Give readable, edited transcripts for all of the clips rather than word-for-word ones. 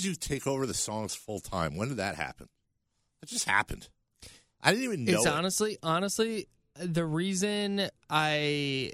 did you take over the songs full time? When did that happen? It just happened. I didn't even know. It's honestly, the reason I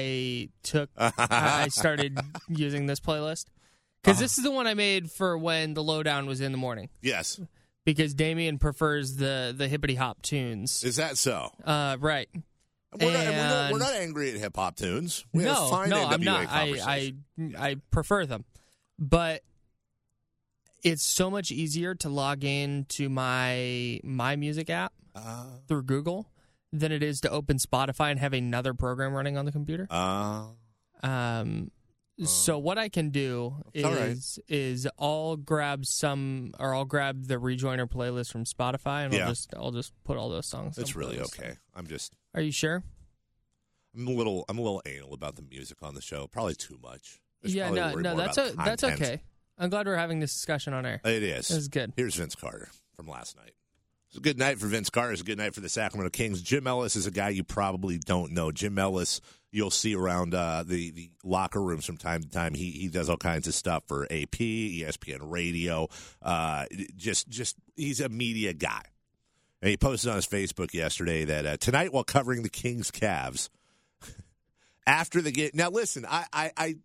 started using this playlist because this is the one I made for when the lowdown was in the morning. Yes, because Damien prefers the hippity hop tunes. Is that so? Right. We're not angry at hip hop tunes. We have fine NWA I'm not. I prefer them, but it's so much easier to log in to my music app through Google than it is to open Spotify and have another program running on the computer. So what I can do is I'll grab the Rejoiner playlist from Spotify and I'll just put all those songs. That's really okay. Are you sure? I'm a little anal about the music on the show. Probably too much. That's okay. I'm glad we're having this discussion on air. It is. This is good. Here's Vince Carter from last night. It's a good night for Vince Carter. It's a good night for the Sacramento Kings. Jim Ellis is a guy you probably don't know. Jim Ellis, you'll see around the locker rooms from time to time. He does all kinds of stuff for AP, ESPN Radio. Just he's a media guy. And he posted on his Facebook yesterday that tonight while covering the Kings Cavs, after the game. Now listen, I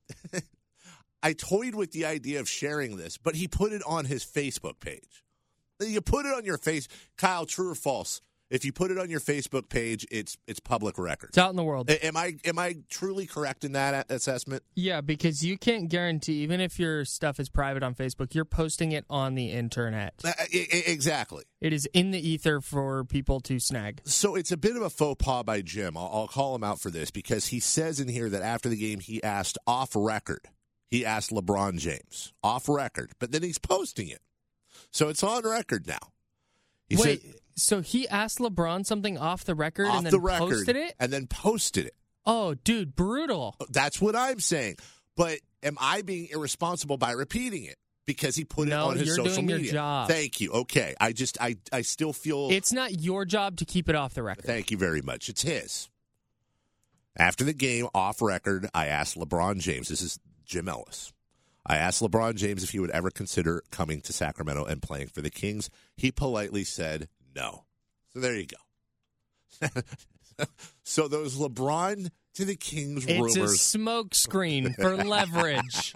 toyed with the idea of sharing this, but he put it on his Facebook page. You put it on your face, Kyle, true or false? If you put it on your Facebook page, it's public record. It's out in the world. Am I truly correct in that assessment? Yeah, because you can't guarantee, even if your stuff is private on Facebook, you're posting it on the internet. Exactly. It is in the ether for people to snag. So it's a bit of a faux pas by Jim. I'll call him out for this because he says in here that after the game he asked off record. He asked LeBron James off record, but then he's posting it. So it's on record now. So he asked LeBron something off the record and then posted it? And then posted it. Oh, dude, brutal. That's what I'm saying. But am I being irresponsible by repeating it? Because he put it on his social media. No, you're doing your job. Thank you. Okay. I still feel... It's not your job to keep it off the record. Thank you very much. It's his. After the game, off record, I asked LeBron James, this is Jim Ellis, I asked LeBron James if he would ever consider coming to Sacramento and playing for the Kings. He politely said no. So there you go. So those LeBron to the Kings rumors. It's a smoke screen for leverage.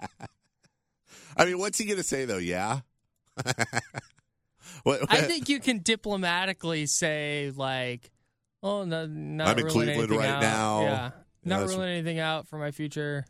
I mean, what's he going to say, though? Yeah? I think you can diplomatically say, like, oh, no, not I'm in Cleveland right now. Yeah. Not ruling anything out for my future.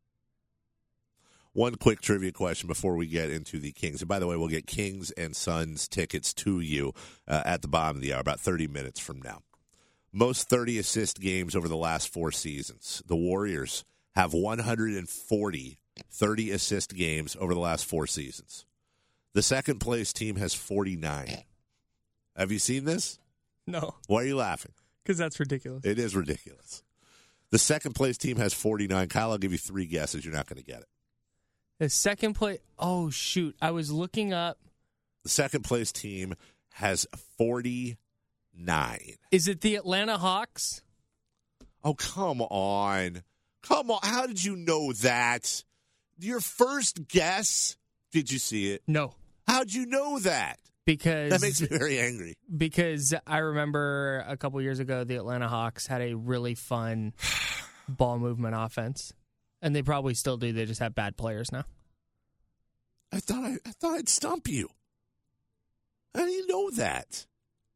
One quick trivia question before we get into the Kings. And by the way, we'll get Kings and Suns tickets to you at the bottom of the hour, about 30 minutes from now. Most 30-assist games over the last 4 seasons. The Warriors have 140 30-assist games over the last 4 seasons. The second-place team has 49. Have you seen this? No. Why are you laughing? Because that's ridiculous. It is ridiculous. The second-place team has 49. Kyle, I'll give you 3 guesses. You're not going to get it. The second place. Oh, shoot. I was looking up. The second place team has 49. Is it the Atlanta Hawks? Oh, come on. Come on. How did you know that? Your first guess? Did you see it? No. How'd you know that? Because that makes me very angry. Because I remember a couple years ago, the Atlanta Hawks had a really fun ball movement offense. And they probably still do. They just have bad players now. I thought I'd stump you. How do you know that?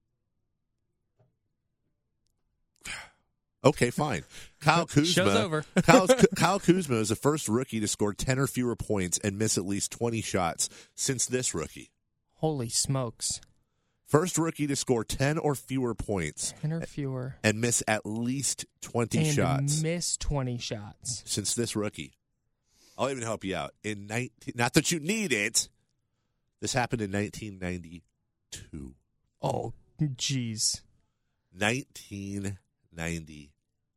Okay, fine. Kyle Kuzma. Show's over. Kyle Kuzma is the first rookie to score 10 or fewer points and miss at least 20 shots since this rookie. Holy smokes. First rookie to score 10 or fewer points. 10 or fewer. And miss at least 20 shots. And miss 20 shots. Since this rookie. I'll even help you out. Not that you need it. This happened in 1992. Oh, jeez. 1992.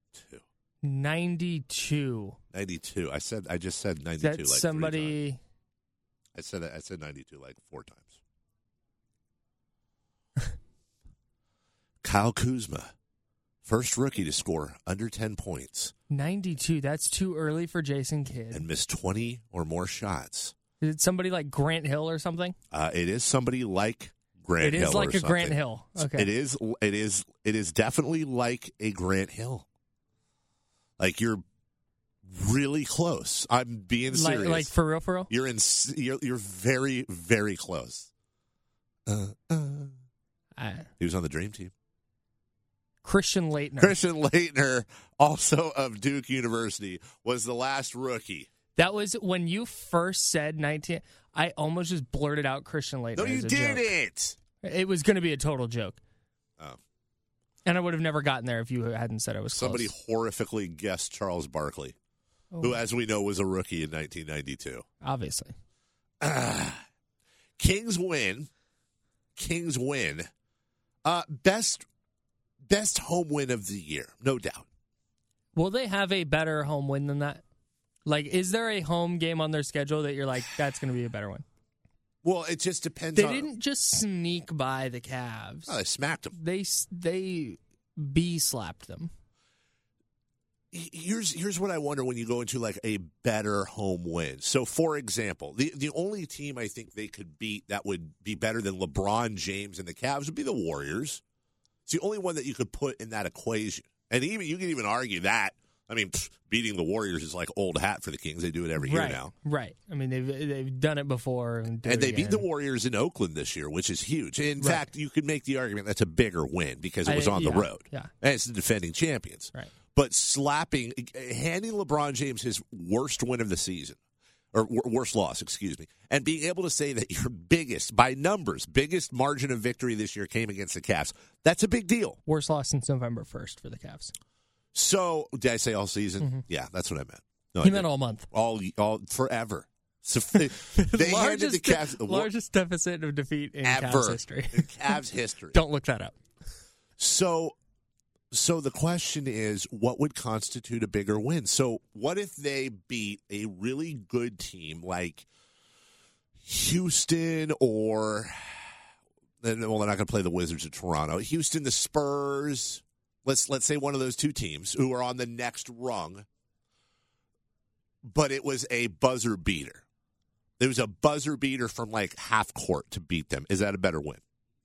92. 92. I just said 92 like somebody. 3 times. I said 92 like 4 times. Kyle Kuzma, first rookie to score under 10 points. 92, that's too early for Jason Kidd. And missed 20 or more shots Is it somebody like Grant Hill or something? It is somebody like Grant Hill. It is like a something. Grant Hill. Okay. It is definitely like a Grant Hill. Like you're really close. I'm being serious. Like for real, for real? You're very, very close. He was on the Dream Team. Christian Laettner. Christian Laettner, also of Duke University, was the last rookie. That was when you first said 19. I almost just blurted out Christian Laettner. No, you didn't. Joke. It was going to be a total joke. Oh. And I would have never gotten there if you hadn't said I was Somebody close. horrifically guessed Charles Barkley, who, as we know, was a rookie in 1992. Obviously. Kings win. Best home win of the year, no doubt. Will they have a better home win than that? Like, is there a home game on their schedule that you're like, that's going to be a better one? Well, it just depends. They didn't just sneak by the Cavs. Oh, they smacked them. They B-slapped them. Here's what I wonder when you go into like a better home win. So, for example, the only team I think they could beat that would be better than LeBron James and the Cavs would be the Warriors. It's the only one that you could put in that equation. And even you can even argue that. I mean, beating the Warriors is like old hat for the Kings. They do it every year now. Right. I mean, they've done it before. And they beat the Warriors in Oakland this year, which is huge. In fact, you could make the argument that's a bigger win because it was on the road. Yeah. And it's the defending champions. Right. But handing LeBron James his worst win of the season, or worst loss, excuse me, and being able to say that your biggest margin of victory this year came against the Cavs, that's a big deal. Worst loss since November 1st for the Cavs. So, did I say all season? Mm-hmm. Yeah, that's what I meant. No, he meant all month. All forever. So they handed the Cavs the largest deficit of defeat in Cavs history. In Cavs history. Don't look that up. So the question is, what would constitute a bigger win? So what if they beat a really good team like Houston or, well, they're not going to play the Wizards of Toronto. Houston, the Spurs. Let's say one of those two teams who are on the next rung, but it was a buzzer beater. It was a buzzer beater from like half court to beat them. Is that a better win?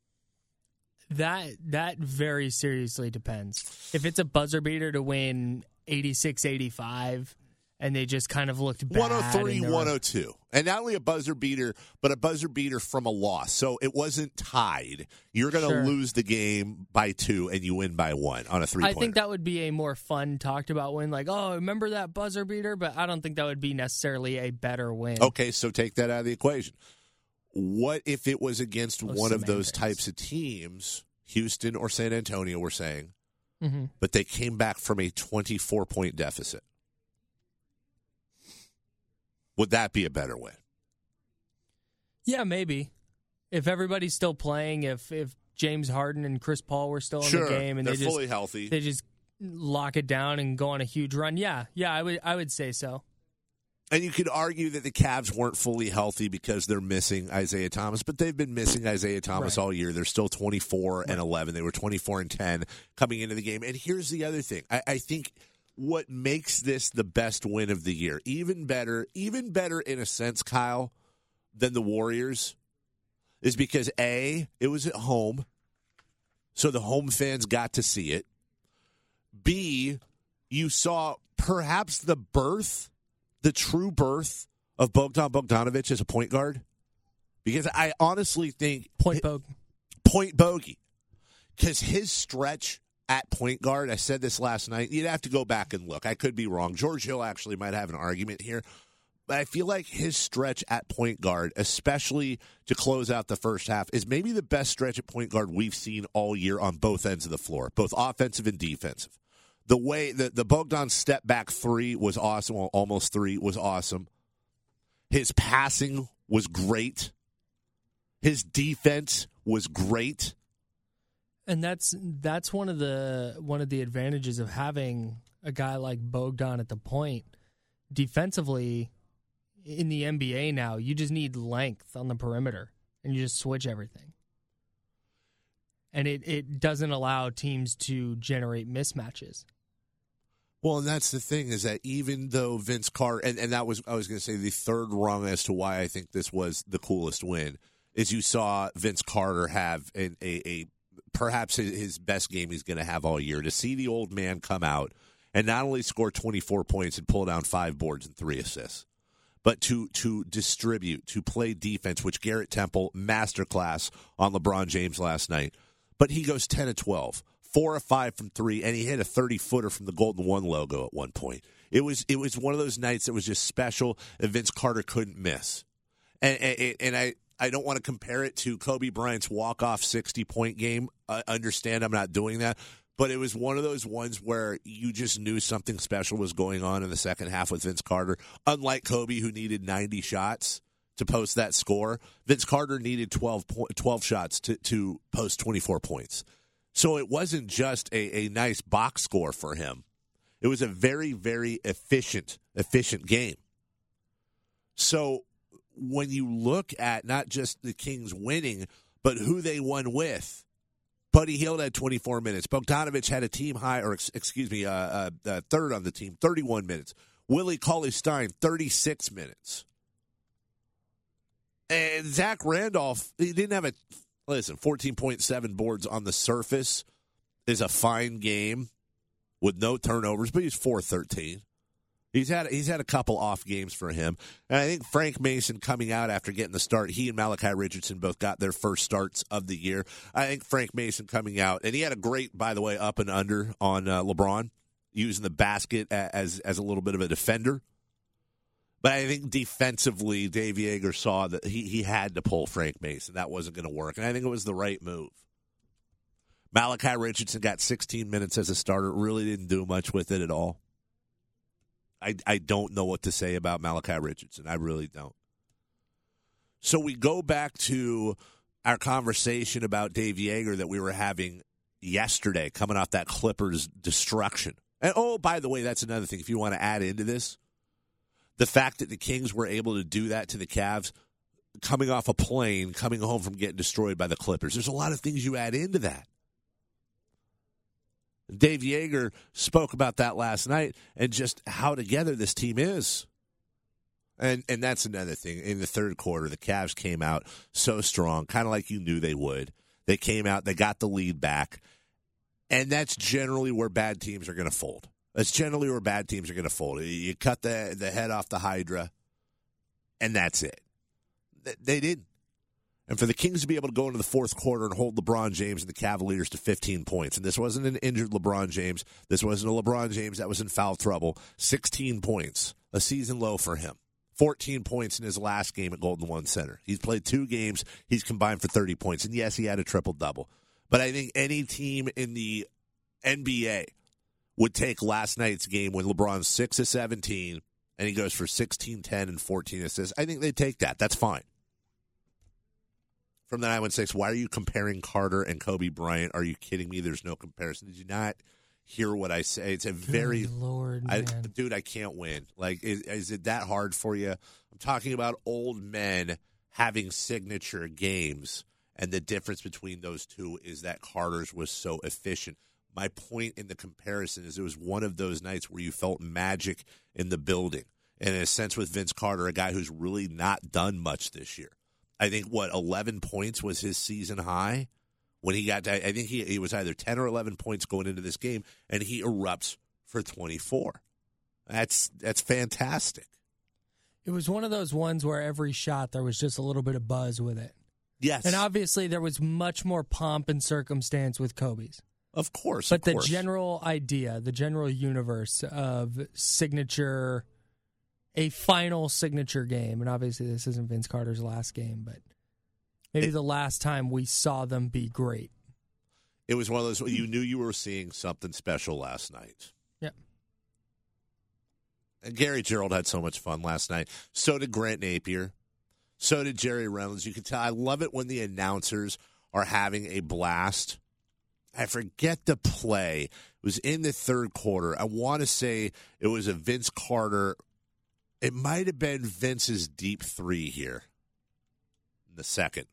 That very seriously depends. If it's a buzzer beater to win 86-85 and they just kind of looked bad. 103-102. And not only a buzzer beater, but a buzzer beater from a loss. So it wasn't tied. You're going to lose the game by 2 and you win by 1 on a 3-pointer. I think that would be a more fun talked about win. Like, oh, remember that buzzer beater? But I don't think that would be necessarily a better win. Okay, so take that out of the equation. What if it was against one of those types of teams, Houston or San Antonio, we're saying, but they came back from a 24-point deficit? Would that be a better win? Yeah, maybe. If everybody's still playing, if James Harden and Chris Paul were still in the game and they're fully healthy, they just lock it down and go on a huge run. Yeah, I would say so. And you could argue that the Cavs weren't fully healthy because they're missing Isaiah Thomas, but they've been missing Isaiah Thomas all year. They're still 24-11. They were 24-10 coming into the game. And here's the other thing. I think what makes this the best win of the year, even better in a sense, Kyle, than the Warriors, is because A, it was at home, so the home fans got to see it. B, you saw perhaps the true birth of Bogdan Bogdanović as a point guard. Because I honestly think Point bogey. Because his stretch at point guard, I said this last night, you'd have to go back and look. I could be wrong. George Hill actually might have an argument here. But I feel like his stretch at point guard, especially to close out the first half, is maybe the best stretch at point guard we've seen all year on both ends of the floor, both offensive and defensive. The way the Bogdan step back 3 was awesome, well, almost 3 was awesome. His passing was great. His defense was great. And that's one of the advantages of having a guy like Bogdan at the point. Defensively, in the NBA now, you just need length on the perimeter, and you just switch everything. And it doesn't allow teams to generate mismatches. Well, and that's the thing is that even though Vince Carter, and that was, I was going to say the third rung as to why I think this was the coolest win, is you saw Vince Carter have a perhaps his best game he's going to have all year. To see the old man come out and not only score 24 points and pull down 5 boards and 3 assists, but to distribute, to play defense, which Garrett Temple, masterclass on LeBron James last night. But he goes 10 of 12. 4 of 5 from 3, and he hit a 30-footer from the Golden One logo at one point. It was one of those nights that was just special, and Vince Carter couldn't miss. And I don't want to compare it to Kobe Bryant's walk-off 60-point game. Understand I'm not doing that. But it was one of those ones where you just knew something special was going on in the second half with Vince Carter. Unlike Kobe, who needed 90 shots to post that score, Vince Carter needed 12 shots to post 24 points. So it wasn't just a nice box score for him. It was a very, very efficient game. So when you look at not just the Kings winning, but who they won with, Buddy Hield had 24 minutes. Bogdanović had a team high, third on the team, 31 minutes. Willie Cauley-Stein, 36 minutes. And Zach Randolph, he didn't have 14.7 boards on the surface is a fine game with no turnovers, but he's 4-13. He's had a couple off games for him. And I think Frank Mason coming out after getting the start, he and Malachi Richardson both got their first starts of the year. I think Frank Mason coming out, and he had a great, by the way, up and under on LeBron, using the basket as a little bit of a defender. But I think defensively, Dave Yeager saw that he had to pull Frank Mason. That wasn't going to work, and I think it was the right move. Malachi Richardson got 16 minutes as a starter. Really didn't do much with it at all. I don't know what to say about Malachi Richardson. I really don't. So we go back to our conversation about Dave Yeager that we were having yesterday, coming off that Clippers destruction. And, oh, by the way, that's another thing. If you want to add into this, the fact that the Kings were able to do that to the Cavs, coming off a plane, coming home from getting destroyed by the Clippers. There's a lot of things you add into that. Dave Yeager spoke about that last night and just how together this team is. And that's another thing. In the third quarter, the Cavs came out so strong, kind of like you knew they would. They came out, they got the lead back, and that's generally where bad teams are going to fold. That's generally where bad teams are going to fold. You cut the head off the Hydra, and that's it. They didn't. And for the Kings to be able to go into the fourth quarter and hold LeBron James and the Cavaliers to 15 points, and this wasn't an injured LeBron James. This wasn't a LeBron James that was in foul trouble. 16 points, a season low for him. 14 points in his last game at Golden One Center. He's played 2 games. He's combined for 30 points. And, yes, he had a triple-double. But I think any team in the NBA would take last night's game when LeBron's 6 of 17 and he goes for 16, 10, and 14 assists. I think they'd take that. That's fine. From the 916, why are you comparing Carter and Kobe Bryant? Are you kidding me? There's no comparison. Did you not hear what I say? It's a very Good Lord, man. Dude, I can't win. Like, is it that hard for you? I'm talking about old men having signature games, and the difference between those two is that Carter's was so efficient. My point in the comparison is it was one of those nights where you felt magic in the building. And in a sense with Vince Carter, a guy who's really not done much this year. I think, 11 points was his season high when he got to, I think he was either 10 or 11 points going into this game, and he erupts for 24. That's fantastic. It was one of those ones where every shot there was just a little bit of buzz with it. Yes. And obviously there was much more pomp and circumstance with Kobe's. Of course. But the general idea, the general universe of signature, a final signature game, and obviously this isn't Vince Carter's last game, but maybe the last time we saw them be great. It was one of those, you knew you were seeing something special last night. Yeah. And Gary Gerald had so much fun last night. So did Grant Napier. So did Jerry Reynolds. You can tell, I love it when the announcers are having a blast. I forget the play. It was in the third quarter. I want to say it was a Vince Carter. It might have been Vince's deep three here in the second.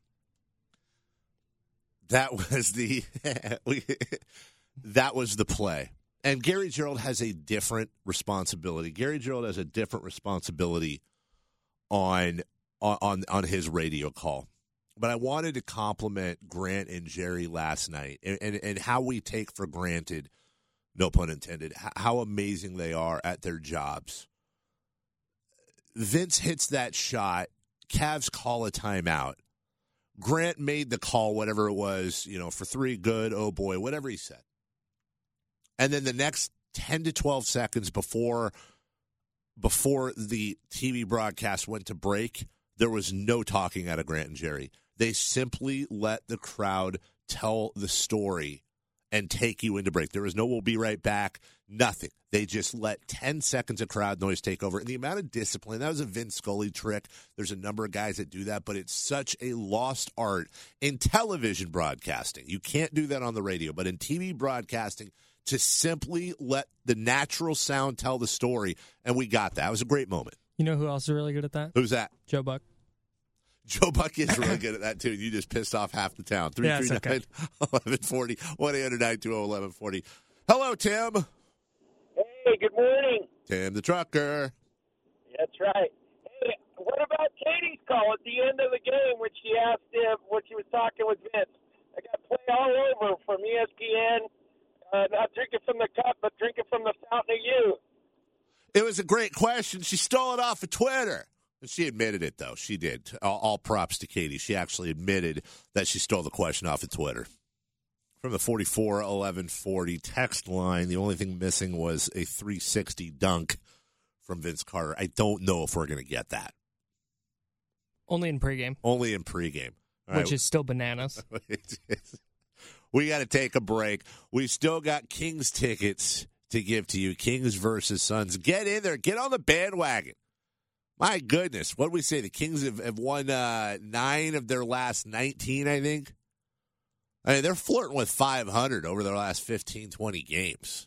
That was the that was the play. And Gary Gerould has a different responsibility. Gary Gerould has a different responsibility on his radio call. But I wanted to compliment Grant and Jerry last night and how we take for granted, no pun intended, how amazing they are at their jobs. Vince hits that shot. Cavs call a timeout. Grant made the call, whatever it was, for 3, good, oh boy, whatever he said. And then the next 10 to 12 seconds before the TV broadcast went to break, there was no talking out of Grant and Jerry. They simply let the crowd tell the story and take you into break. There was no "we'll be right back," nothing. They just let 10 seconds of crowd noise take over. And the amount of discipline, that was a Vince Scully trick. There's a number of guys that do that, but it's such a lost art in television broadcasting. You can't do that on the radio, but in TV broadcasting, to simply let the natural sound tell the story, and we got that. It was a great moment. You know who else is really good at that? Who's that? Joe Buck. Joe Buck is really good at that, too. You just pissed off half the town. 339-1140, 1-800-920-1140. Hello, Tim. Hey, good morning. Tim the Trucker. That's right. Hey, what about Katie's call at the end of the game when she asked him when she was talking with Vince? I got play all over from ESPN, not drinking from the cup, but drinking from the fountain of youth. It was a great question. She stole it off of Twitter. She admitted it, though. She did. All props to Katie. She actually admitted that she stole the question off of Twitter. From the 44-1140 text line, the only thing missing was a 360 dunk from Vince Carter. I don't know if we're going to get that. Only in pregame. Only in pregame. All which is still bananas. We got to take a break. We still got Kings tickets to give to you. Kings versus Suns. Get in there. Get on the bandwagon. My goodness. What did we say? The Kings have won 9 of their last 19, I think. I mean, they're flirting with 500 over their last 15, 20 games.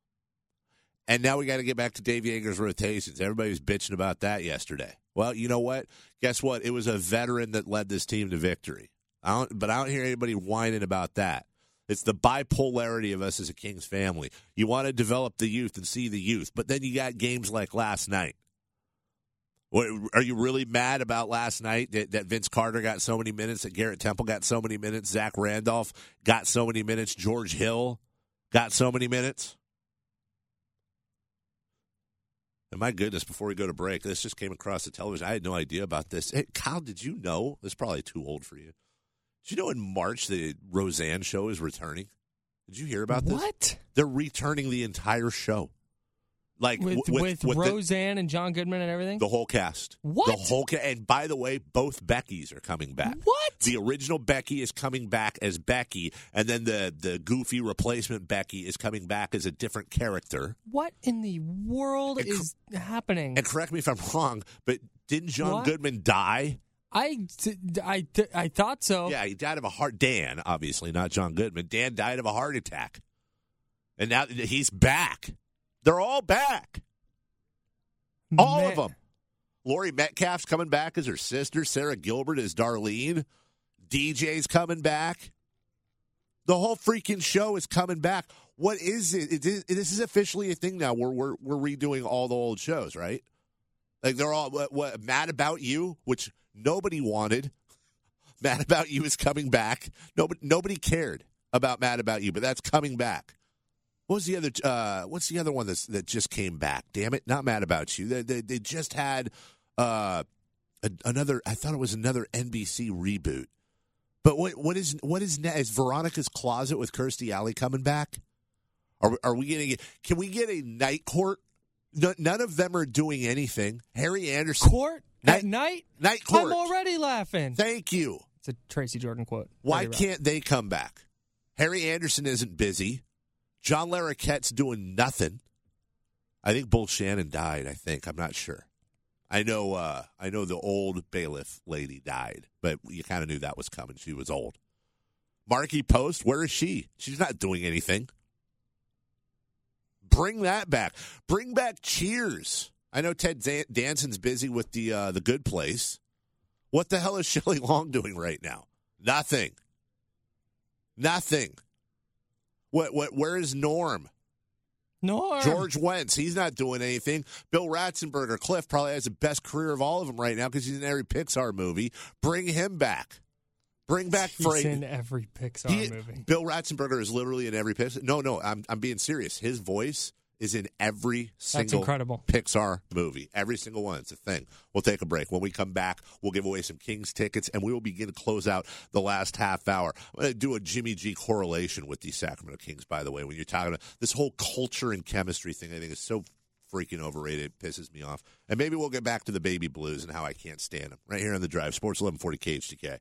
And now we got to get back to Dave Yeager's rotations. Everybody was bitching about that yesterday. Well, you know what? Guess what? It was a veteran that led this team to victory. But I don't hear anybody whining about that. It's the bipolarity of us as a Kings family. You want to develop the youth and see the youth, but then you got games like last night. Are you really mad about last night that Vince Carter got so many minutes, that Garrett Temple got so many minutes, Zach Randolph got so many minutes, George Hill got so many minutes? And my goodness, before we go to break, this just came across the television. I had no idea about this. Hey, Kyle, did you know? This is probably too old for you. Did you know in March the Roseanne show is returning? Did you hear about this? What? They're returning the entire show. Like with Roseanne and John Goodman and everything? The whole cast. What? The whole cast. And by the way, both Beckys are coming back. What? The original Becky is coming back as Becky, and then the goofy replacement Becky is coming back as a different character. What in the world is happening? And correct me if I'm wrong, but didn't John Goodman die? I thought so. Yeah, he died of a heart. Dan, obviously, not John Goodman. Dan died of a heart attack. And now he's back. They're all back. All of them. Lori Metcalf's coming back as her sister. Sarah Gilbert as Darlene. DJ's coming back. The whole freaking show is coming back. What is it? This is officially a thing now. We're redoing all the old shows, right? Like they're all what Mad About You, which nobody wanted. Mad About You is coming back. Nobody cared about Mad About You, but that's coming back. What was the other? What's the other one that just came back? Damn it! Not Mad About You. They just had another. I thought it was another NBC reboot. But what is Veronica's Closet with Kirstie Alley coming back? Are we getting? Can we get a Night Court? None of them are doing anything. Harry Anderson Court at night. Night Court. I'm already laughing. Thank you. It's a Tracy Jordan quote. Why can't they come back? Harry Anderson isn't busy. John Larroquette's doing nothing. I think Bull Shannon died, I'm not sure. I know the old bailiff lady died, but you kind of knew that was coming. She was old. Marky Post, where is she? She's not doing anything. Bring that back. Bring back Cheers. I know Ted Danson's busy with the Good Place. What the hell is Shelley Long doing right now? Nothing. Where is Norm? Norm. George Wentz, he's not doing anything. Bill Ratzenberger, Cliff, probably has the best career of all of them right now because he's in every Pixar movie. Bring him back. Bring back Frank. He's in every Pixar movie. Bill Ratzenberger is literally in every Pixar. No, I'm being serious. His voice is in every single incredible. Pixar movie. Every single one. It's a thing. We'll take a break. When we come back, we'll give away some Kings tickets, and we will begin to close out the last half hour. I'm going to do a Jimmy G correlation with the Sacramento Kings, by the way, when you're talking about this whole culture and chemistry thing. I think is so freaking overrated. It pisses me off. And maybe we'll get back to the Baby Blues and how I can't stand them. Right here on The Drive. Sports 1140 KHTK.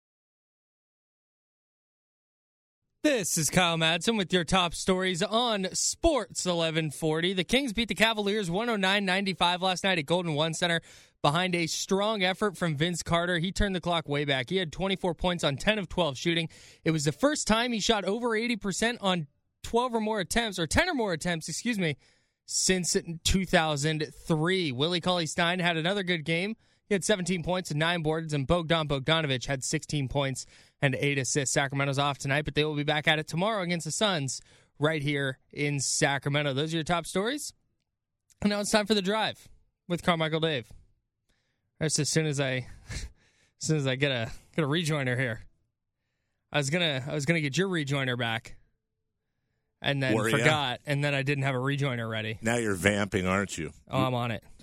This is Kyle Madsen with your top stories on Sports 1140. The Kings beat the Cavaliers 109-95 last night at Golden One Center behind a strong effort from Vince Carter. He turned the clock way back. He had 24 points on 10 of 12 shooting. It was the first time he shot over 80% on 12 or more attempts, or 10 or more attempts, since 2003. Willie Cauley-Stein had another good game. He had 17 points and 9 boards, and Bogdan Bogdanovic had 16 points and 8 assists. Sacramento's off tonight, but they will be back at it tomorrow against the Suns right here in Sacramento. Those are your top stories. And now it's time for The Drive with Carmichael Dave. That's as soon as I get a rejoiner here. I was gonna get your rejoiner back, and then forgot, and then I didn't have a rejoiner ready. Now you're vamping, aren't you? Oh, I'm on it.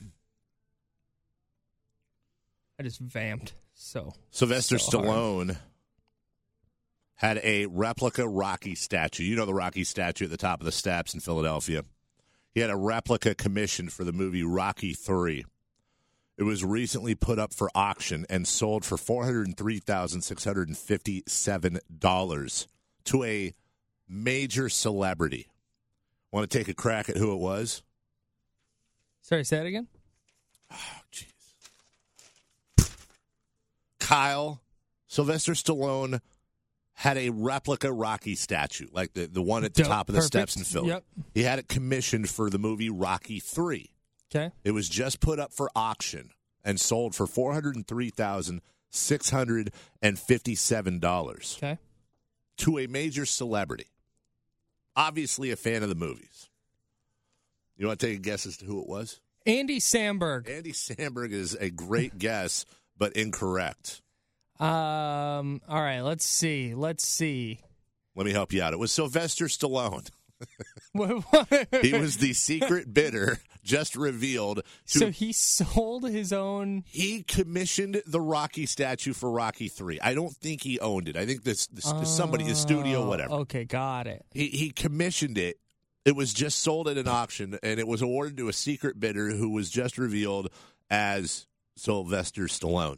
I just vamped. Sylvester Stallone had a replica Rocky statue. You know the Rocky statue at the top of the steps in Philadelphia. He had a replica commissioned for the movie Rocky III. It was recently put up for auction and sold for $403,657 to a major celebrity. Want to take a crack at who it was? Sorry, say that again? Oh, jeez. Kyle, Sylvester Stallone had a replica Rocky statue, like the one at the top of the steps in Philly. Yep. He had it commissioned for the movie Rocky III. Okay. It was just put up for auction and sold for $403,657. Okay. To a major celebrity. Obviously a fan of the movies. You want to take a guess as to who it was? Andy Samberg. Andy Samberg is a great guess, but incorrect. All right, let's see. Let me help you out. It was Sylvester Stallone. What? He was the secret bidder, just revealed. So he sold his own. He commissioned the Rocky statue for Rocky III. I don't think he owned it. I think this somebody, the studio, whatever. Okay, got it. He commissioned it. It was just sold at an auction, and it was awarded to a secret bidder who was just revealed as Sylvester Stallone.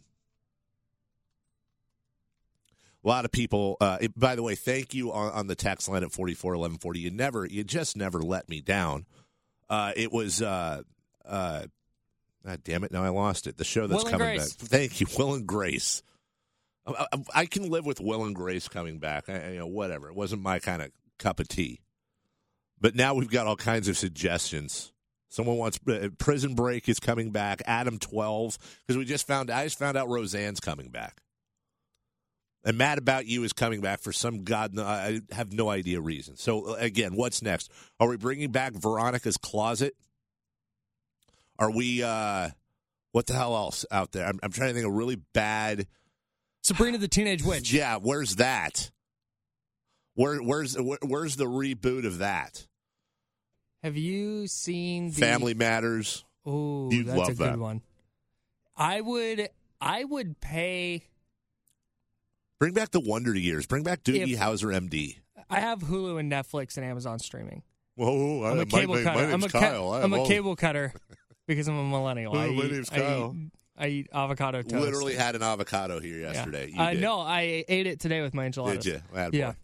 A lot of people, by the way, thank you on the text line at 441140. You just never let me down. It was, God damn it, now I lost it. The show that's coming back. Thank you, Will and Grace. I can live with Will and Grace coming back. Whatever. It wasn't my kind of cup of tea. But now we've got all kinds of suggestions. Someone wants Prison Break is coming back. Adam 12, because I just found out Roseanne's coming back. And Mad About You is coming back for some I have no idea reason. So, again, what's next? Are we bringing back Veronica's Closet? Are we, what the hell else out there? I'm trying to think of really bad. Sabrina the Teenage Witch. Yeah, where's that? Where's the reboot of that? Have you seen Family Matters? Oh, that's a good one. I would pay. Bring back the Wonder Years. Bring back Doogie Howser, MD. I have Hulu and Netflix and Amazon streaming. Whoa, I'm a cable cutter. My name's Kyle. I'm a cable cutter because I'm a millennial. My name's Kyle. I eat avocado toast. Literally had an avocado here yesterday. Yeah. No, I ate it today with my enchiladas. Did you? Yeah.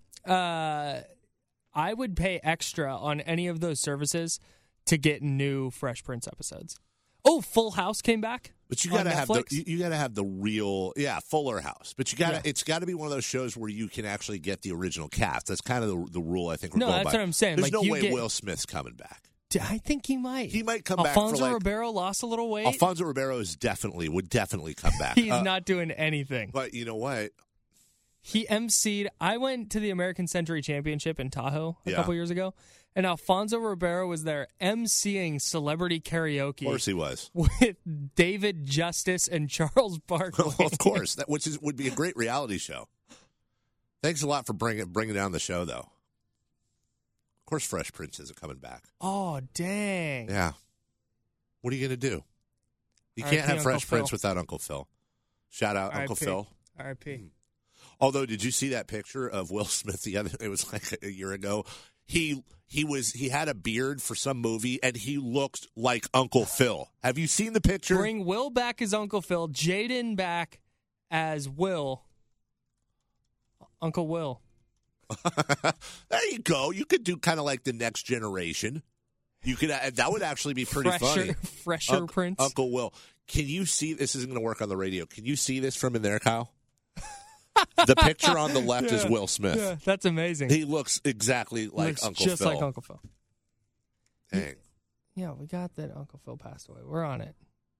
I would pay extra on any of those services to get new Fresh Prince episodes. Oh, Full House came back. But you gotta have the real Fuller House. But it's gotta be one of those shows where you can actually get the original cast. That's kind of the rule I think we're going by. No, that's what I'm saying. There's no way Will Smith's coming back. I think he might. He might come back. Alfonso Ribeiro lost a little weight. Alfonso Ribeiro would definitely come back. He's not doing anything. But you know what? He emceed. I went to the American Century Championship in Tahoe a Yeah. couple years ago, and Alfonso Ribeiro was there emceeing celebrity karaoke. Of course he was. With David Justice and Charles Barkley. Of course, would be a great reality show. Thanks a lot for bringing down the show, though. Of course, Fresh Prince isn't coming back. Oh, dang. Yeah. What are you going to do? You R.I.P. can't have Uncle Fresh Prince Phil. without Uncle Phil. Shout out Uncle R.I.P. Phil. R.I.P. Although, did you see that picture of Will Smith it was like a year ago? He had a beard for some movie, and he looked like Uncle Phil. Have you seen the picture? Bring Will back as Uncle Phil, Jaden back as Will. Uncle Will. There you go. You could do kind of like the Next Generation. You could. That would actually be pretty funny. Fresher Prince. Uncle Will. Can you see? This isn't going to work on the radio. Can you see this from in there, Kyle? The picture on the left is Will Smith. Yeah, that's amazing. He looks exactly like Looks Uncle just Phil. like Uncle Phil. Dang. Yeah, we got that Uncle Phil passed away. We're on it.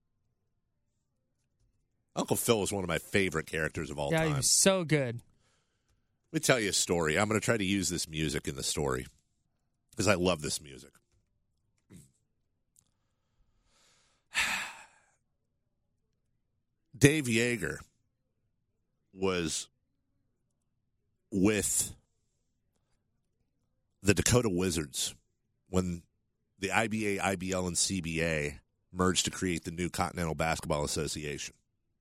Uncle Phil is one of my favorite characters of all Yeah, time. he was so good. Let me tell you a story. I'm going to try to use this music in the story because I love this music. Dave Yeager was with the Dakota Wizards when the IBA, IBL, and CBA merged to create the new Continental Basketball Association.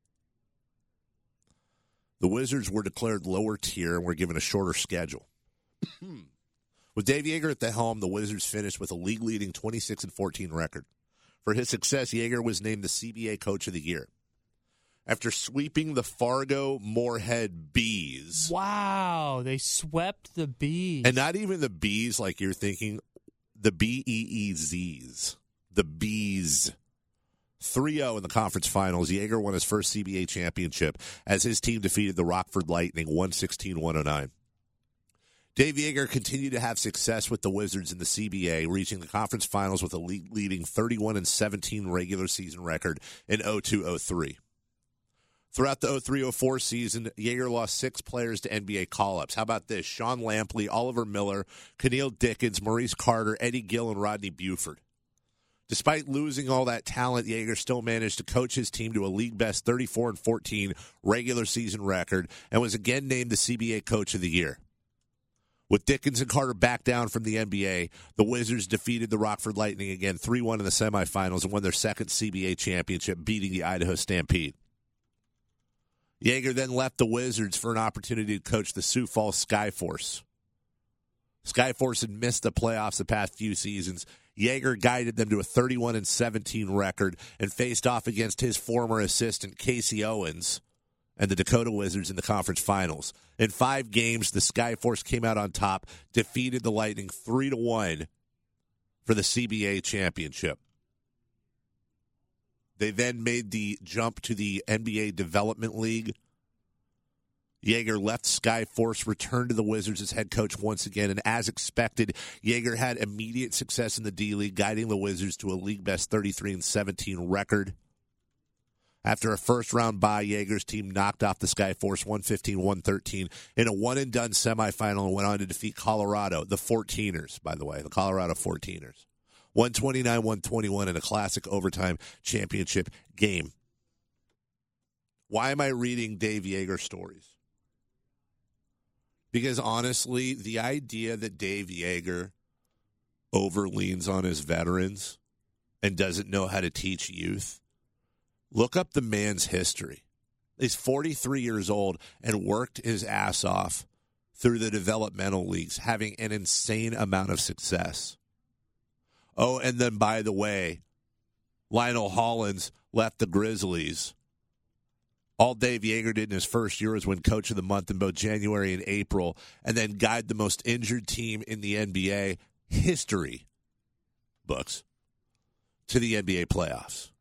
The Wizards were declared lower tier and were given a shorter schedule. With Dave Yeager at the helm, the Wizards finished with a league-leading 26-14 record. For his success, Yeager was named the CBA Coach of the Year. After sweeping the Fargo-Moorhead Bees. Wow, they swept the Bees. And not even the Bees like you're thinking, the BEEZs. The Bees. 3-0 in the conference finals. Yeager won his first CBA championship as his team defeated the Rockford Lightning 116-109. Dave Yeager continued to have success with the Wizards in the CBA, reaching the conference finals with a league-leading 31-17 regular season record in 02-03. Throughout the 03-04 season, Yeager lost 6 players to NBA call-ups. How about this? Sean Lampley, Oliver Miller, Keneal Dickens, Maurice Carter, Eddie Gill, and Rodney Buford. Despite losing all that talent, Yeager still managed to coach his team to a league-best 34-14 regular season record and was again named the CBA Coach of the Year. With Dickens and Carter back down from the NBA, the Wizards defeated the Rockford Lightning again 3-1 in the semifinals and won their second CBA championship, beating the Idaho Stampede. Yeager then left the Wizards for an opportunity to coach the Sioux Falls Skyforce. Skyforce had missed the playoffs the past few seasons. Yeager guided them to a 31-17 record and faced off against his former assistant, Casey Owens, and the Dakota Wizards in the conference finals. In 5 games, the Skyforce came out on top, defeated the Lightning 3-1 for the CBA championship. They then made the jump to the NBA Development League. Yeager left Skyforce, returned to the Wizards as head coach once again, and as expected, Yeager had immediate success in the D-League, guiding the Wizards to a league-best 33-17 record. After a first-round bye, Yeager's team knocked off the Skyforce 115-113 in a one-and-done semifinal and went on to defeat Colorado, the 14ers, by the way, the Colorado 14ers. 129-121 in a classic overtime championship game. Why am I reading Dave Yeager stories? Because honestly, the idea that Dave Yeager overleans on his veterans and doesn't know how to teach youth, look up the man's history. He's 43 years old and worked his ass off through the developmental leagues, having an insane amount of success. Oh, and then, by the way, Lionel Hollins left the Grizzlies. All Dave Yeager did in his first year was win Coach of the Month in both January and April, and then guide the most injured team in the NBA history books to the NBA playoffs.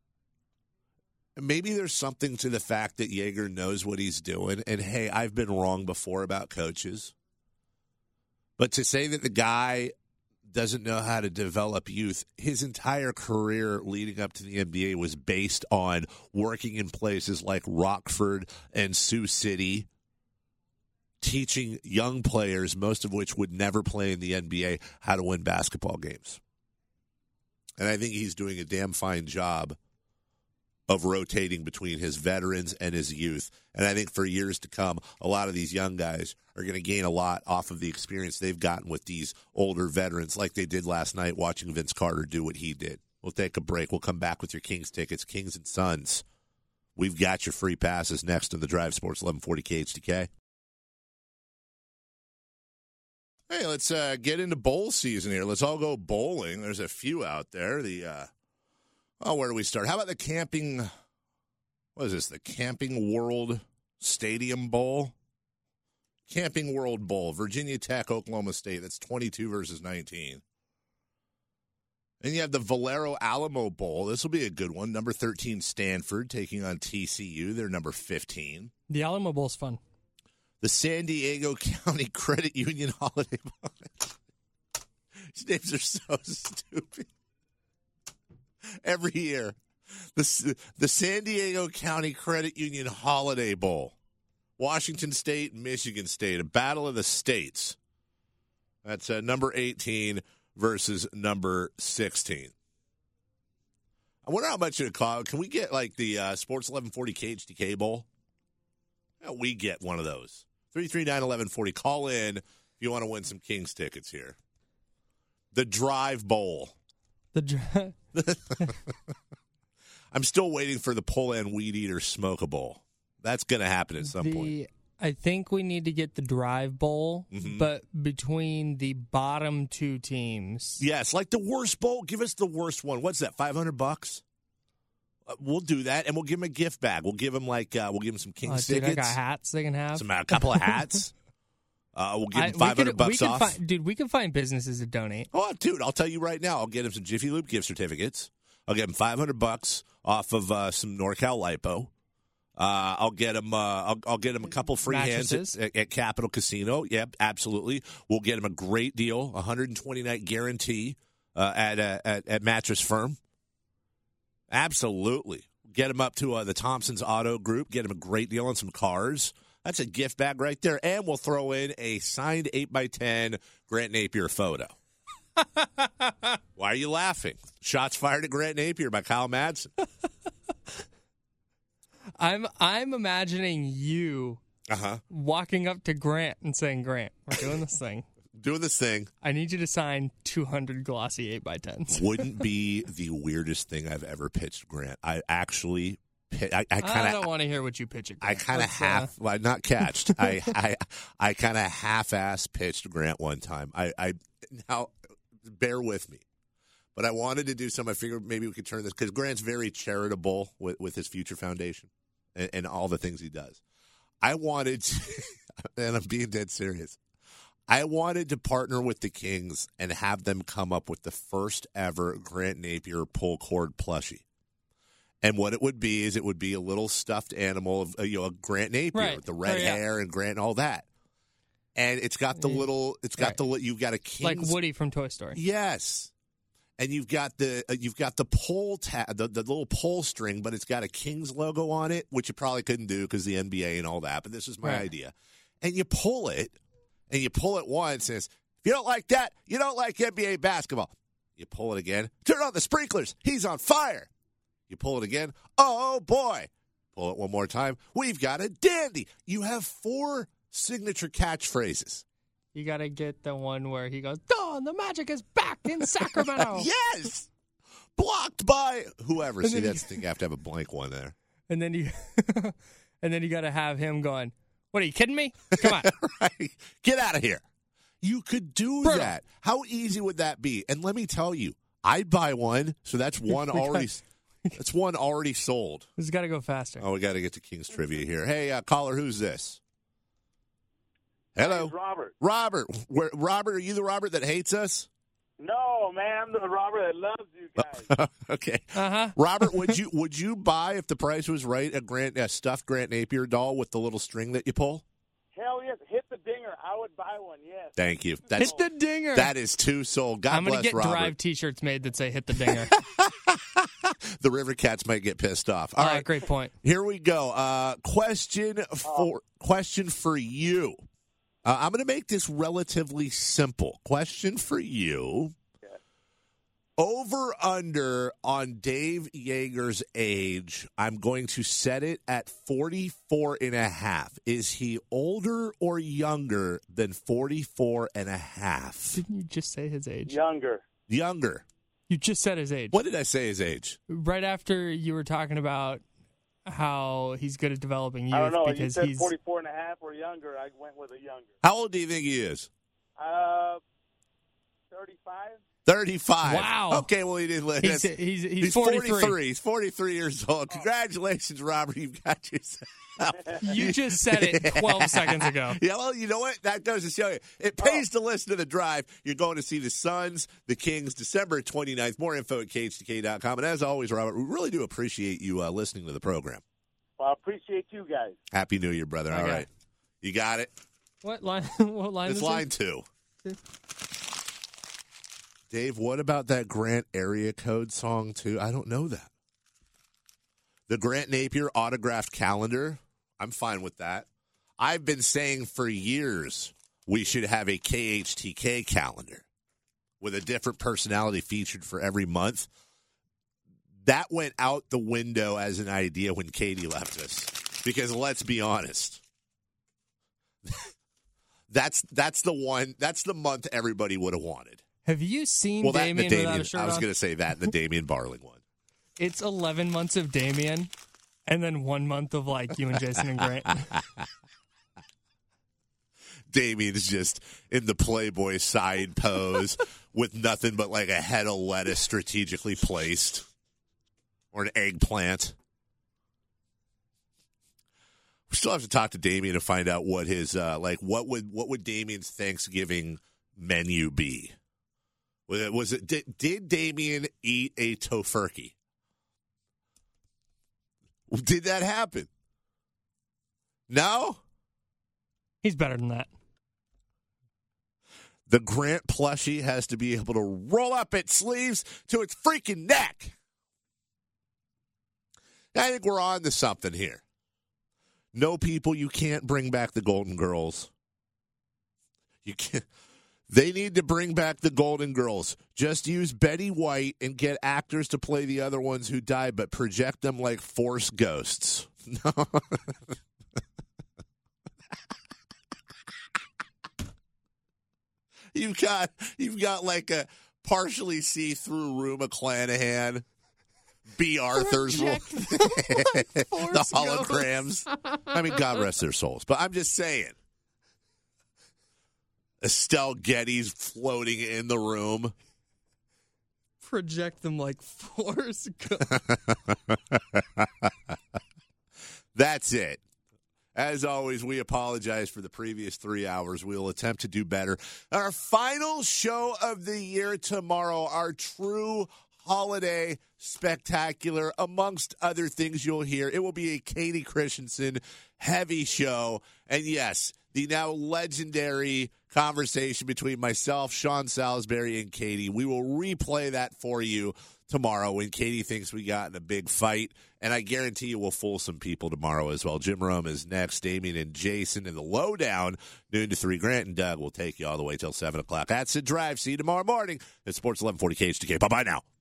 Maybe there's something to the fact that Yeager knows what he's doing, and hey, I've been wrong before about coaches. But to say that the guy doesn't know how to develop youth, his entire career leading up to the NBA was based on working in places like Rockford and Sioux City teaching young players, most of which would never play in the NBA, how to win basketball games. And I think he's doing a damn fine job of rotating between his veterans and his youth. And I think for years to come, a lot of these young guys are going to gain a lot off of the experience they've gotten with these older veterans, like they did last night watching Vince Carter do what he did. We'll take a break. We'll come back with your Kings tickets, Kings and Sons. We've got your free passes next on the Drive Sports 1140 KHTK. Hey, let's get into bowl season here. Let's all go bowling. There's a few out there. Where do we start? How about the camping? What is this? The Camping World Stadium Bowl? Camping World Bowl, Virginia Tech, Oklahoma State. That's 22 versus 19. And you have the Valero Alamo Bowl. This will be a good one. Number 13 Stanford taking on TCU. They're number 15. The Alamo Bowl's fun. The San Diego County Credit Union Holiday Bowl. These names are so stupid. Every year. The San Diego County Credit Union Holiday Bowl. Washington State, Michigan State. A battle of the states. That's number 18 versus number 16. I wonder how much it would cost. Can we get like the Sports 1140 KHTK Bowl? Yeah, we get one of those. 339-1140. Call in if you want to win some Kings tickets here. The Drive Bowl. I'm still waiting for the Pull-In Weed Eater Smoke-A Bowl. That's going to happen at some point. I think we need to get the Drive Bowl, but between the bottom two teams. Yes, like the worst bowl. Give us the worst one. What's that, $500? We'll do that, and we'll give them a gift bag. We'll give them we'll give them some Kings tickets. I got hats they can have. A couple of hats. We'll give them $500 off. We can find businesses to donate. Oh, dude, I'll tell you right now. I'll get them some Jiffy Lube gift certificates. I'll get them $500 off of some NorCal Lipo. I'll get them. I'll get them a couple free hands at Capital Casino. Yep, absolutely. We'll get them a great deal, 120-night guarantee at Mattress Firm. Absolutely. Get them up to the Thompson's Auto Group. Get them a great deal on some cars. That's a gift bag right there. And we'll throw in a signed 8x10 Grant Napier photo. Why are you laughing? Shots fired at Grant Napier by Kyle Madsen. I'm imagining you walking up to Grant and saying, Grant, we're doing this thing. Doing this thing. I need you to sign 200 glossy 8x10s. Wouldn't be the weirdest thing I've ever pitched Grant. I actually I don't want to hear what you pitch at Grant. I kind of not catched. I kind of half-ass pitched Grant one time. I now bear with me. But I wanted to do something. I figured maybe we could turn this, because Grant's very charitable with his Future Foundation and all the things he does. I wanted to, and I'm being dead serious, I wanted to partner with the Kings and have them come up with the first ever Grant Napier pull cord plushie. And what it would be is it would be a little stuffed animal of a Grant Napier with the red hair and Grant and all that. And it's got the little, you've got a Kings, like Woody from Toy Story. Yes. And you've got the pole the little pole string, but it's got a Kings logo on it, which you probably couldn't do because the NBA and all that. But this is my idea. And you pull it once, and it's, if you don't like that, you don't like NBA basketball. You pull it again. Turn on the sprinklers. He's on fire. You pull it again. Oh, boy. Pull it one more time. We've got a dandy. You have 4 signature catchphrases. You got to get the one where he goes, Dawn, the Magic is back in Sacramento. Yes. Blocked by whoever. See, that's the thing. You have to have a blank one there. And then you got to have him going, what, are you kidding me? Come on. Right. Get out of here. You could do that. How easy would that be? And let me tell you, I'd buy one, so that's one already. That's one already sold. This has got to go faster. Oh, we got to get to King's Trivia here. Hey, caller, who's this? Hello. Robert. Robert, are you the Robert that hates us? No, man, I'm the Robert that loves you guys. Okay. Robert, would you buy, if the price was right, a stuffed Grant Napier doll with the little string that you pull? Hell yes. Hit the dinger. I would buy one, yes. Thank you. Hit the dinger. That is too sold. God I'm bless gonna get Robert. Drive T-shirts made that say hit the dinger. The River Cats might get pissed off. All right. Great point. Here we go. Question for you. I'm going to make this relatively simple. Question for you. Over under on Dave Yeager's age, I'm going to set it at 44 and a half. Is he older or younger than 44 and a half? Didn't you just say his age? Younger. Younger. You just said his age. What did I say his age? Right after you were talking about how he's good at developing youth. I don't know. Because You said he's 44 and a half or younger. I went with a younger. How old do you think he is? 35. 35. Wow. Okay, well, he didn't live. He's 43. He's 43 years old. Congratulations, Robert. You've got yourself. You just said it 12 seconds ago. Yeah, well, you know what? That goes to show you. It pays to listen to The Drive. You're going to see the Suns, the Kings, December 29th. More info at KHTK.com. And as always, Robert, we really do appreciate you listening to the program. Well, I appreciate you guys. Happy New Year, brother. Okay. All right. You got it? What line? What line? It's is line it? 2. Dave, what about that Grant area code song, too? I don't know that. The Grant Napier autographed calendar, I'm fine with that. I've been saying for years we should have a KHTK calendar with a different personality featured for every month. That went out the window as an idea when Katie left us. Because let's be honest, that's the one. That's the month everybody would have wanted. Have you seen Well, Damien without a shirt I was on? going to say that, the Damian Barling one. It's 11 months of Damien, and then 1 month of, like, you and Jason and Grant. Damien's just in the Playboy side pose with nothing but, like, a head of lettuce strategically placed. Or an eggplant. We still have to talk to Damien to find out what his, what would Damien's Thanksgiving menu be? Did Damien eat a tofurkey? Did that happen? No? He's better than that. The Grant plushie has to be able to roll up its sleeves to its freaking neck. I think we're on to something here. No, people, you can't bring back the Golden Girls. You can't. They need to bring back the Golden Girls. Just use Betty White and get actors to play the other ones who died, but project them like Force ghosts. No. You've got like a partially see-through Rue McClanahan, B. Arthur's the holograms. I mean, God rest their souls, but I'm just saying. Estelle Getty's floating in the room. Project them like Force That's it. As always, we apologize for the previous 3 hours. We'll attempt to do better. Our final show of the year tomorrow, our true holiday spectacular, amongst other things you'll hear. It will be a Katie Christensen heavy show. And yes, the now legendary conversation between myself, Sean Salisbury, and Katie. We will replay that for you tomorrow when Katie thinks we got in a big fight. And I guarantee you we'll fool some people tomorrow as well. Jim Rome is next. Damien and Jason in the lowdown, noon to 3. Grant and Doug will take you all the way till 7 o'clock. That's the drive. See you tomorrow morning at Sports 1140 KHTK. Bye-bye now.